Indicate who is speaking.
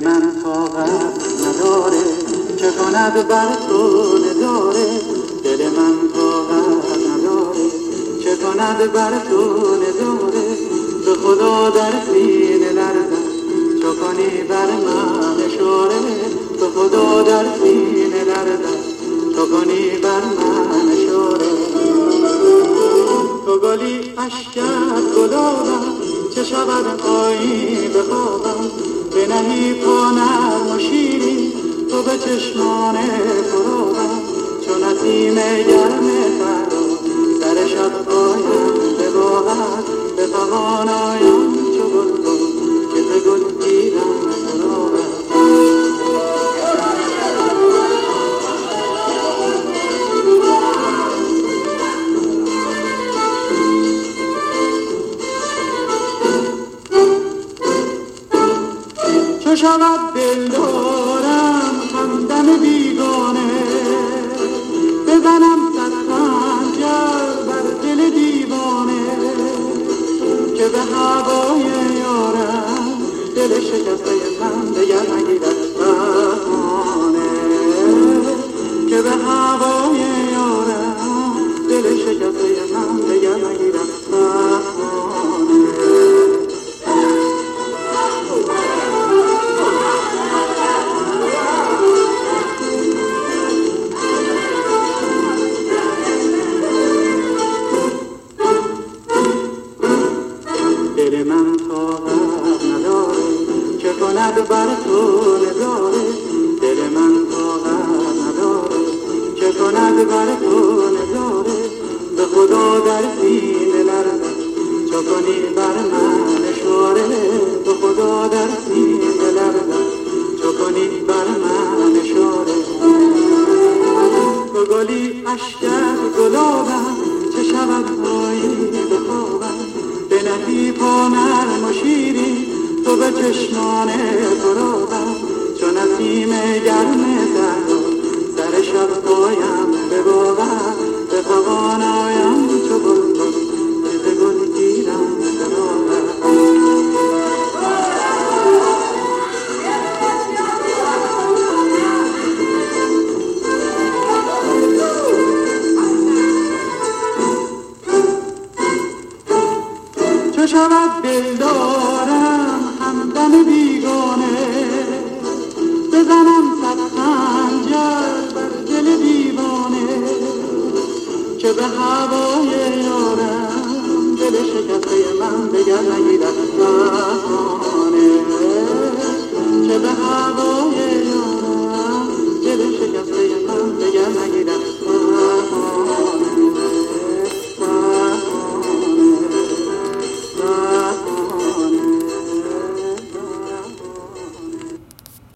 Speaker 1: من طاقت نداره چه کند بر تو نزاره. دل من طاقت نداره چه کند بر تو نزاره. به خدا در سینه لرزد چو کنی بر من اشاره. به خدا در سینه لرزد چو کنی بر من اشاره. تو گلی اشکت گلابم چه شود آیی بخوابم. بنهی پا نرم و شیرین تو به چشمان فرابم. چو نسیم گرم فردا در شب پایم به باغت. به فغان آیم چو بلبل که ز گل گیرم سراغت. چو شود دل دارم همدم بیگانه. بزنم صد خنجر بر دل دیوانه. که به هوای یارم دل شکسته من دگر نگیرد بهانه. که به هوای یارم دل شکسته من دگر نگیرد بهانه. دل من طاقت نداره چه کند بر تو نزاره. دل من طاقت نداره چه کند بر تو نزاره. به خدا در سینه لرزد چو کنی بر من اشاره. به خدا در سینه لرزد چو کنی بر من اشاره. تو گلی اشکت گلابم چه شود آیی بخوابم. بنهی پا نرم و شیرین تو به چشمان فرابم. چو نسیم گرم صحرا در شب پایم به باغت. به فغان آیم چو بلبل که ز گل گیرم سراغت. چو شود دل دارم همدم بیگانه. بزنم صد خنجر بر دل دیوانه. که به هوای یارم دل شکسته من دگر نگیرد بهانه.